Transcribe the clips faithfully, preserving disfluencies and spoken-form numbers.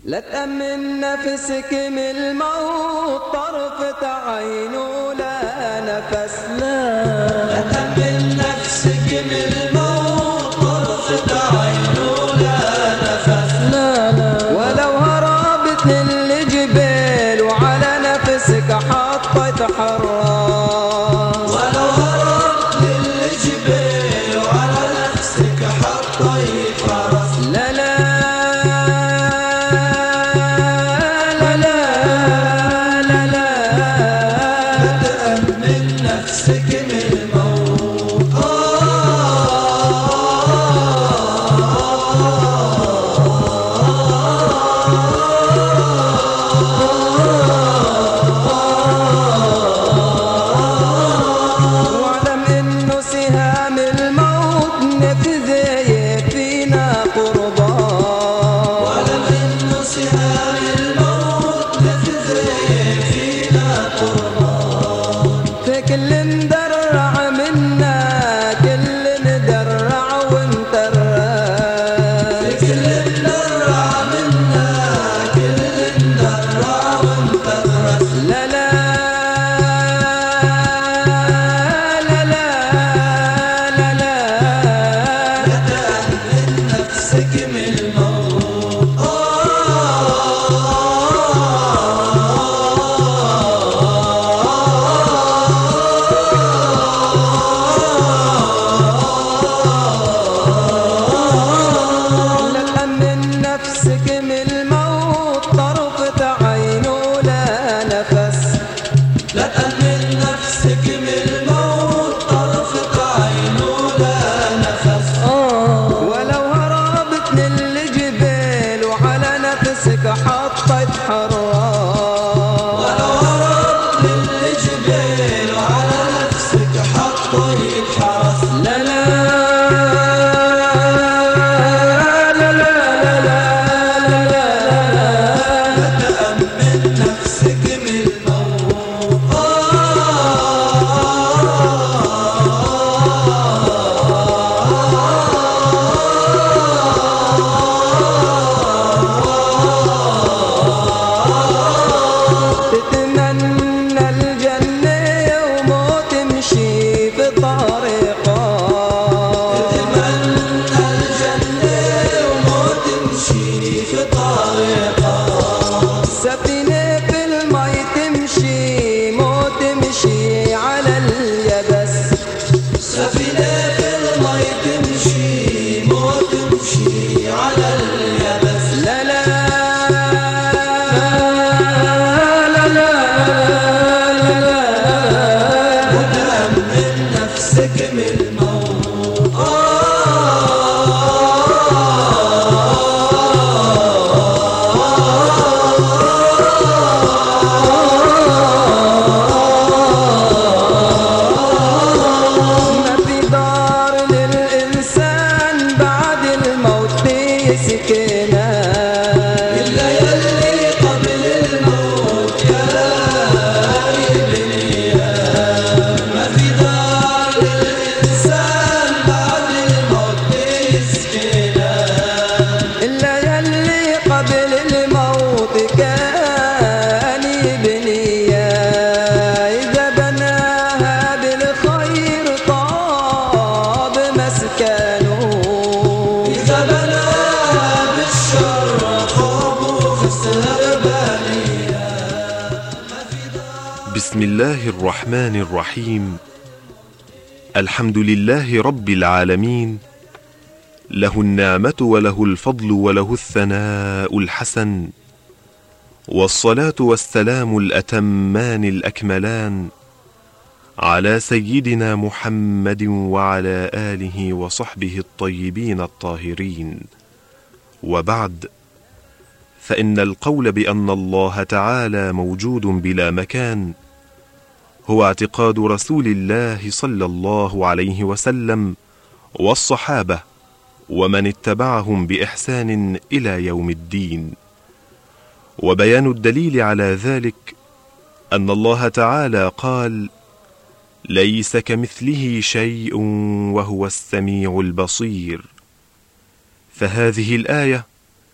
لا تأمن نفسك من الموت طرفة عين ولا نفس. لا لا تأمن نفسك من الموت طرفة عين ولا نفس. لا لا ولو هربت للجبال وعلى نفسك حطيت حراس. ولو هربت للجبال وعلى نفسك حطيت حراس. لا لا نفسك من الموت. واعلم انه سهام الموت نفذ فينا قربان. واعلم انه سهام الموت نفذ فينا قربان. في كل مدرع منا كل مدرع ومترس. في كل مدرع منا كل مدرع ومترس. لا لا لا لا لا لا لا تأمن نفسك من الموت. نفسك من الموت طرفة عين ولا نفس. لا تأمن نفسك من الموت طرفة عين ولا نفس. ولو هربت للجبال وعلى نفسك حطيت حراس. ولو هربت للجبال وعلى نفسك حطيت حراس. لا لا تتمنى الجنة يوم تمشي في طريقه. تتمنى الجنة يوم تمشي في طريقه. سفينة في المي تمشي مو تمشي على اليبس. سفينة في المي تمشي مو تمشي على اليبس. لا لا وتأمن نفسك من الموت. ما في دار للإنسان بعد الموت يسكنها. إلا يلي قبل الموت يا ابنيا. ما في دار للإنسان بعد الموت يسكنها. إلا يلي قبل الموت كان يبنيها. إذا بناها بالخير طاب مسكنه. إذا بناها بالشر خاب وخسر بنيها. بسم الله الرحمن الرحيم. الحمد لله رب العالمين، له النعمة وله الفضل وله الثناء الحسن، والصلاة والسلام الأتمان الأكملان على سيدنا محمد وعلى آله وصحبه الطيبين الطاهرين. وبعد، فإن القول بأن الله تعالى موجود بلا مكان هو اعتقاد رسول الله صلى الله عليه وسلم والصحابة ومن اتبعهم بإحسان إلى يوم الدين. وبيان الدليل على ذلك أن الله تعالى قال: ليس كمثله شيء وهو السميع البصير. فهذه الآية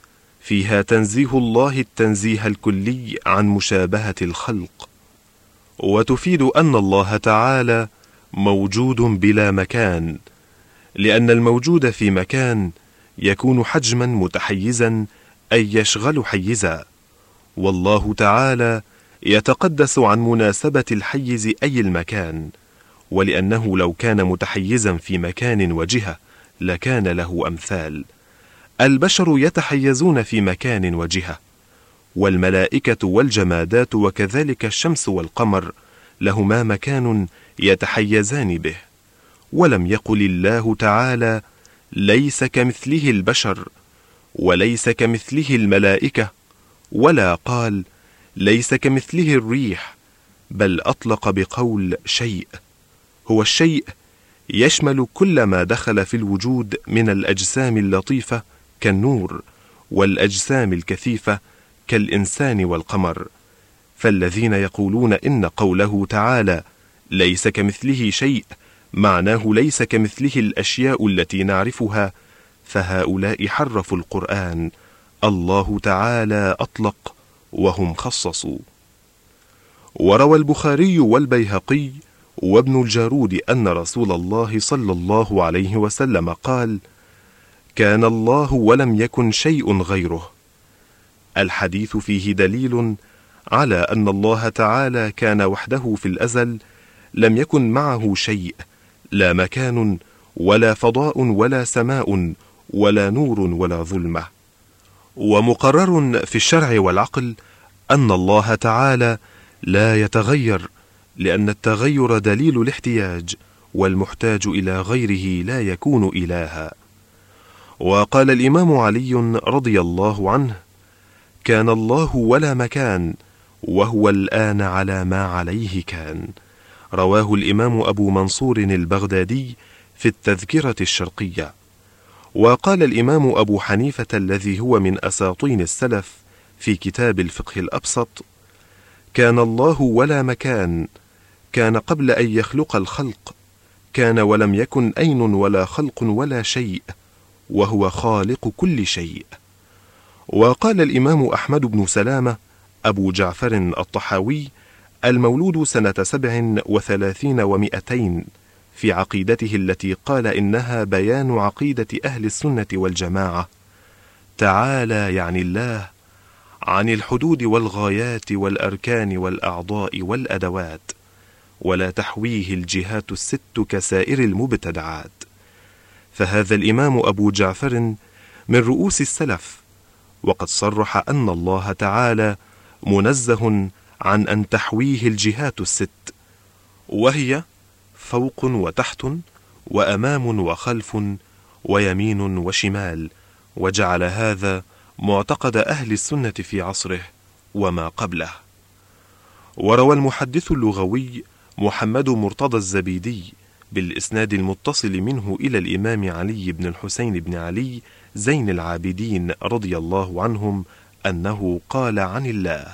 فيها تنزيه الله التنزيه الكلي عن مشابهة الخلق، وتفيد أن الله تعالى موجود بلا مكان، لأن الموجود في مكان يكون حجما متحيزا أي يشغل حيزا، والله تعالى يتقدس عن مناسبة الحيز أي المكان، ولأنه لو كان متحيزا في مكان وجهة لكان له أمثال. البشر يتحيزون في مكان وجهة، والملائكة والجمادات وكذلك الشمس والقمر لهما مكان يتحيزان به. ولم يقل الله تعالى ليس كمثله البشر، وليس كمثله الملائكة، ولا قال ليس كمثله الريح، بل أطلق بقول شيء. هو الشيء يشمل كل ما دخل في الوجود من الأجسام اللطيفة كالنور، والأجسام الكثيفة كالإنسان والقمر. فالذين يقولون إن قوله تعالى ليس كمثله شيء معناه ليس كمثله الأشياء التي نعرفها، فهؤلاء حرفوا القرآن. الله تعالى أطلق وهم خصصوا. وروى البخاري والبيهقي وابن الجارود أن رسول الله صلى الله عليه وسلم قال: كان الله ولم يكن شيء غيره. الحديث فيه دليل على أن الله تعالى كان وحده في الأزل، لم يكن معه شيء، لا مكان ولا فضاء ولا سماء ولا نور ولا ظلمة. ومقرر في الشرع والعقل أن الله تعالى لا يتغير، لأن التغير دليل الاحتياج، والمحتاج إلى غيره لا يكون إلها. وقال الإمام علي رضي الله عنه: كان الله ولا مكان، وهو الآن على ما عليه كان. رواه الإمام أبو منصور البغدادي في التذكرة الشرقية. وقال الإمام أبو حنيفة الذي هو من أساطين السلف في كتاب الفقه الأبسط: كان الله ولا مكان، كان قبل أن يخلق الخلق، كان ولم يكن أين ولا خلق ولا شيء، وهو خالق كل شيء. وقال الإمام أحمد بن سلامة أبو جعفر الطحاوي المولود سنة سبع وثلاثين ومئتين في عقيدته التي قال إنها بيان عقيدة أهل السنة والجماعة: تعالى يعني الله عن الحدود والغايات والأركان والأعضاء والأدوات، ولا تحويه الجهات الست كسائر المبتدعات. فهذا الإمام أبو جعفر من رؤوس السلف، وقد صرح أن الله تعالى منزه عن أن تحويه الجهات الست، وهي فوق وتحت وأمام وخلف ويمين وشمال، وجعل هذا معتقد أهل السنة في عصره وما قبله. وروى المحدث اللغوي محمد مرتضى الزبيدي بالإسناد المتصل منه إلى الإمام علي بن الحسين بن علي زين العابدين رضي الله عنهم أنه قال عن الله: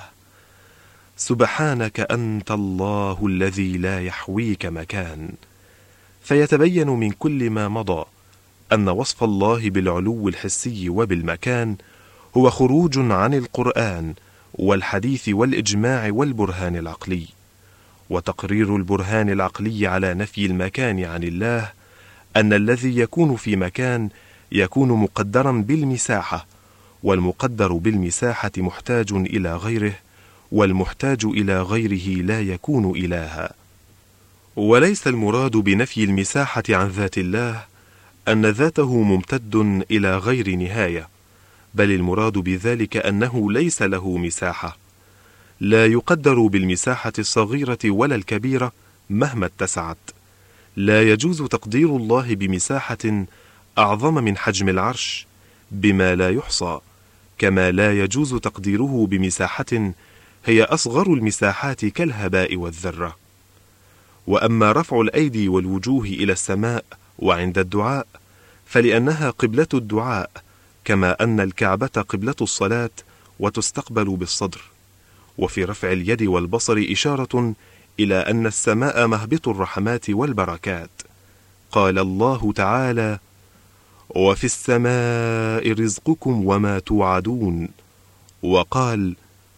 سبحانك أنت الله الذي لا يحويك مكان. فيتبين من كل ما مضى أن وصف الله بالعلو الحسي وبالمكان هو خروج عن القرآن والحديث والإجماع والبرهان العقلي. وتقرير البرهان العقلي على نفي المكان عن الله أن الذي يكون في مكان يكون مقدرا بالمساحة، والمقدر بالمساحة محتاج إلى غيره، والمحتاج إلى غيره لا يكون إلها. وليس المراد بنفي المساحة عن ذات الله أن ذاته ممتد إلى غير نهاية، بل المراد بذلك أنه ليس له مساحة، لا يقدر بالمساحة الصغيرة ولا الكبيرة مهما اتسعت. لا يجوز تقدير الله بمساحة أعظم من حجم العرش بما لا يحصى، كما لا يجوز تقديره بمساحة هي أصغر المساحات كالهباء والذرة. وأما رفع الأيدي والوجوه إلى السماء وعند الدعاء فلأنها قبلة الدعاء، كما أن الكعبة قبلة الصلاة وتستقبل بالصدر. وفي رفع اليد والبصر إشارة إلى أن السماء مهبط الرحمات والبركات. قال الله تعالى: وفي السماء رزقكم وما توعدون. وقال: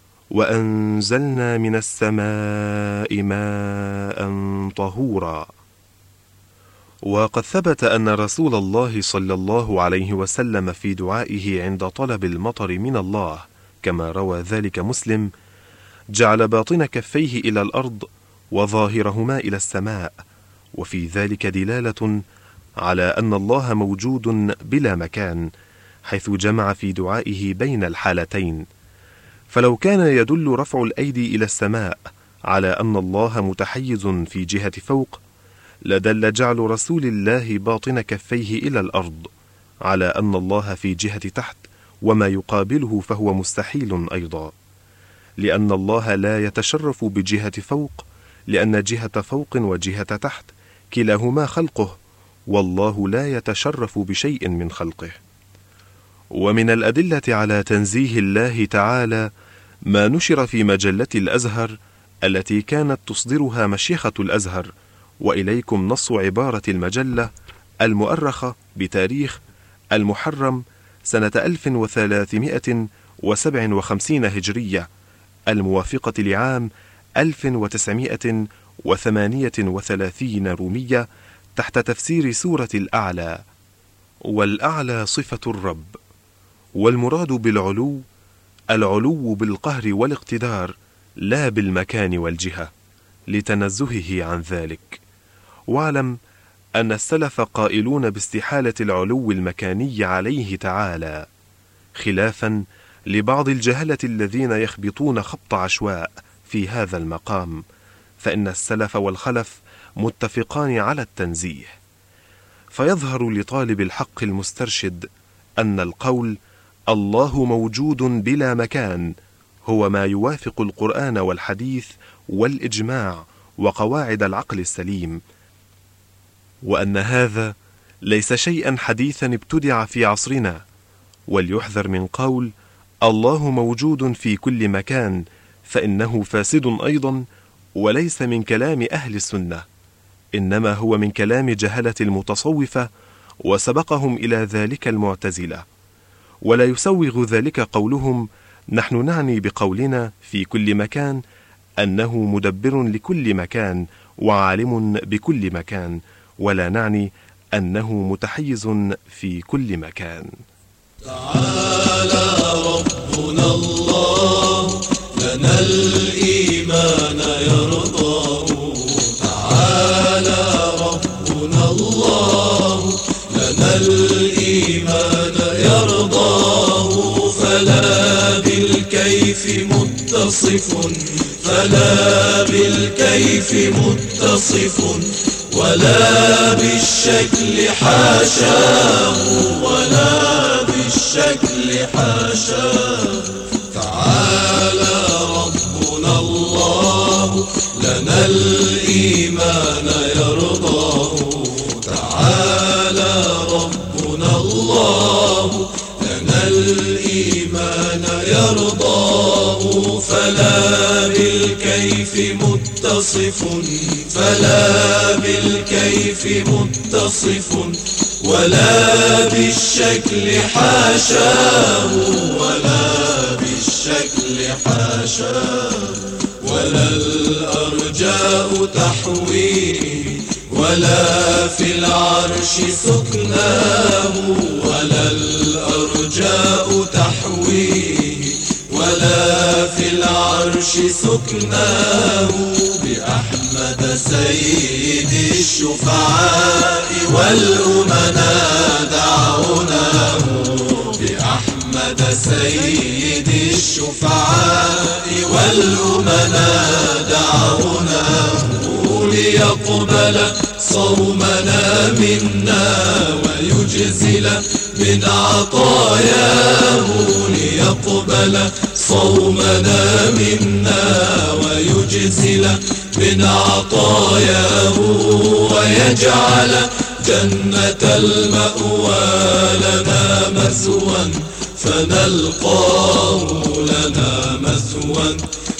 وأنزلنا من السماء ماء طهورا. وقد ثبت أن رسول الله صلى الله عليه وسلم في دعائه عند طلب المطر من الله كما روى ذلك مسلم جعل باطن كفيه إلى الأرض وظاهرهما إلى السماء، وفي ذلك دلالة على أن الله موجود بلا مكان، حيث جمع في دعائه بين الحالتين. فلو كان يدل رفع الأيدي إلى السماء على أن الله متحيز في جهة فوق، لدل جعل رسول الله باطن كفيه إلى الأرض على أن الله في جهة تحت، وما يقابله فهو مستحيل أيضا، لأن الله لا يتشرف بجهة فوق، لأن جهة فوق وجهة تحت كلاهما خلقه، والله لا يتشرف بشيء من خلقه. ومن الأدلة على تنزيه الله تعالى ما نشر في مجلة الأزهر التي كانت تصدرها مشيخة الأزهر، وإليكم نص عبارة المجلة المؤرخة بتاريخ المحرم سنة ألف وثلاثمائة وسبعة وخمسين هجرية، الموافقة لعام ألف وتسعمائة وثمانية وثلاثين رومية، تحت تفسير سورة الأعلى. والأعلى صفة الرب، والمراد بالعلو العلو بالقهر والاقتدار، لا بالمكان والجهة، لتنزهه عن ذلك. واعلم أن السلف قائلون باستحالة العلو المكاني عليه تعالى، خلافا لبعض الجهلة الذين يخبطون خبط عشواء في هذا المقام، فإن السلف والخلف متفقان على التنزيه. فيظهر لطالب الحق المسترشد أن القول الله موجود بلا مكان هو ما يوافق القرآن والحديث والإجماع وقواعد العقل السليم، وأن هذا ليس شيئا حديثا ابتدع في عصرنا. وليحذر من قول الله موجود في كل مكان، فإنه فاسد أيضا، وليس من كلام أهل السنة، إنما هو من كلام جهلة المتصوفة، وسبقهم إلى ذلك المعتزلة. ولا يسوغ ذلك قولهم نحن نعني بقولنا في كل مكان أنه مدبر لكل مكان وعالم بكل مكان، ولا نعني أنه متحيز في كل مكان. تعالى ربنا الله لنا الإيمان يرضاه، تعالى ربنا الله لنا الإيمان يرضاه، فلا بالكيف متصف فلا بالكيف متصف ولا بالشكل حاشاه ولا بالشكل حاشاه. تعالى ربنا الله لنا الإيمان يرضاه، تعالى ربنا الله لنا الإيمان يرضاه، فلا بالكيف متصف فلا بالكيف متصف ولا بالشكل حاشاه ولا بالشكل حاشاه. ولا الأرجاء تحويه ولا في العرش سكناه، ولا الأرجاء تحويه ولا في العرش سكناه، بأحمد سيد الشفعاء والأمناء دعوناه، بأحمد سيد الشفعاء والأمناء دعوناه، ليقبل صومنا منا ويجزل من عطاياه، ليقبل صومنا منا ويجزل من عطاياه، ويجعل جنة المأوى لنا مثوى فنلقاه لنا مثوى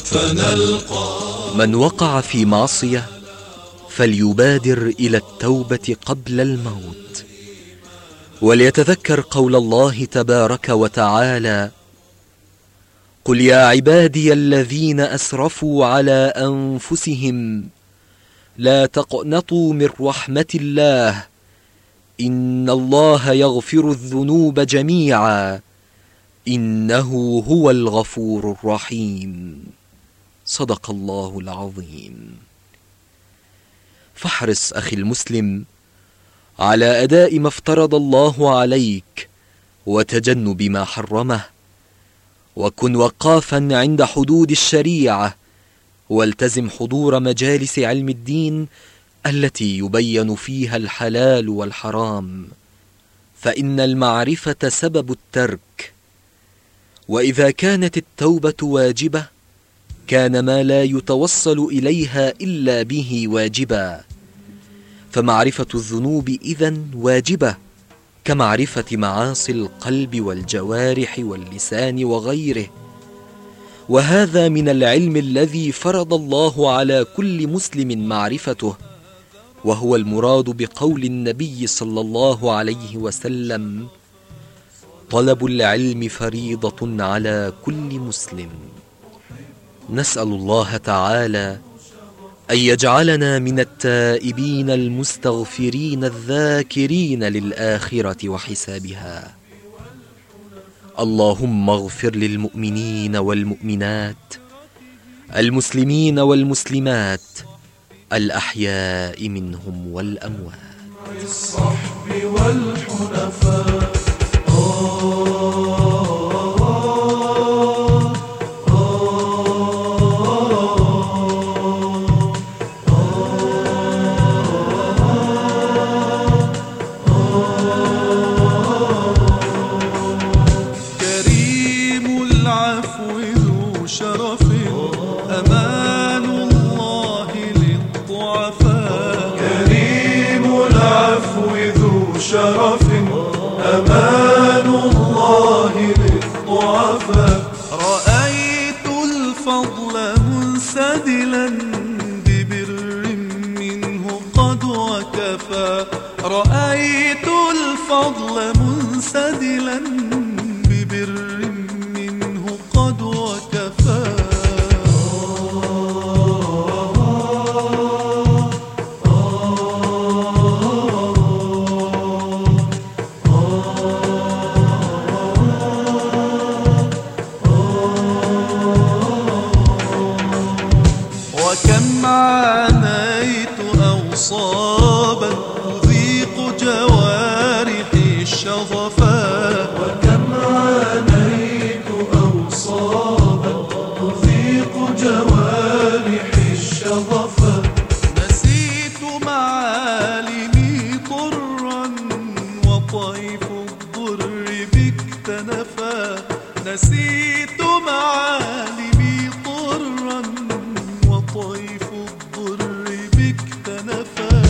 فنلقاه. من وقع في معصية فليبادر إلى التوبة قبل الموت، وليتذكر قول الله تبارك وتعالى: قل يا عبادي الذين أسرفوا على أنفسهم لا تقنطوا من رحمة الله إن الله يغفر الذنوب جميعا إنه هو الغفور الرحيم. صدق الله العظيم. فاحرص أخي المسلم على أداء ما افترض الله عليك وتجنب ما حرمه، وكن وقافا عند حدود الشريعة، والتزم حضور مجالس علم الدين التي يبين فيها الحلال والحرام، فإن المعرفة سبب الترك. وإذا كانت التوبة واجبة كان ما لا يتوصل إليها إلا به واجبا، فمعرفة الذنوب إذن واجبة كمعرفة معاصي القلب والجوارح واللسان وغيره. وهذا من العلم الذي فرض الله على كل مسلم معرفته، وهو المراد بقول النبي صلى الله عليه وسلم: طلب العلم فريضة على كل مسلم. نسأل الله تعالى أن يجعلنا من التائبين المستغفرين الذاكرين للآخرة وحسابها. اللهم اغفر للمؤمنين والمؤمنات، المسلمين والمسلمات، الأحياء منهم والأموات. الصحب والحنفاء شرف أمان الله للضعفاء. رأيت الفضل منسدلا ببر منه قد وكفى. رأيت الفضل منسدلا ببر منه قد وكفى. وكم عانيت أوصابا تذيق جوارحي الشظفا. وكم عانيت أوصابا تذيق جوارحي الشظفا. نسيت معالمي طرا وطيف الضر بك تنفى. نسيت معالمي طرا وطيف الضر بك تنفى.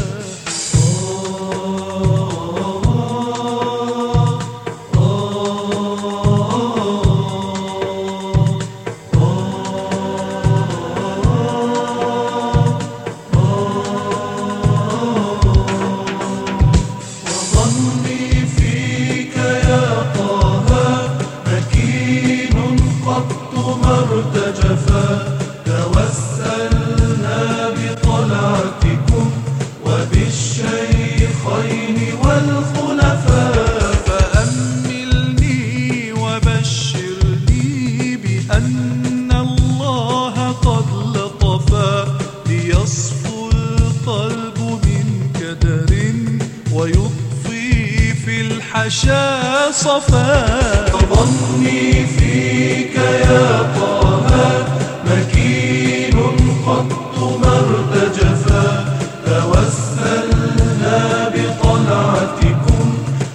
وظني فيك يا طه مكين قط ما ارتجفا. توسلنا بطلعتكم وبالشيخين والخلفاء. فأملني وبشرني بأن الله قد لطفا. ليصفو القلب من كدر ويضفي في الحشا صفا. ظني فيك يا طه مكين قط ما ارتجفا. توسلنا بطلعتكم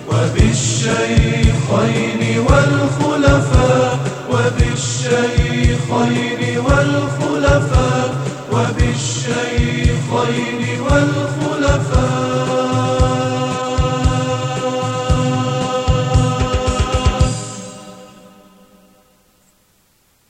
وبالشيخين والخلفاء. وبالشيخين والخلفاء. وبالشيخين والخلفاء.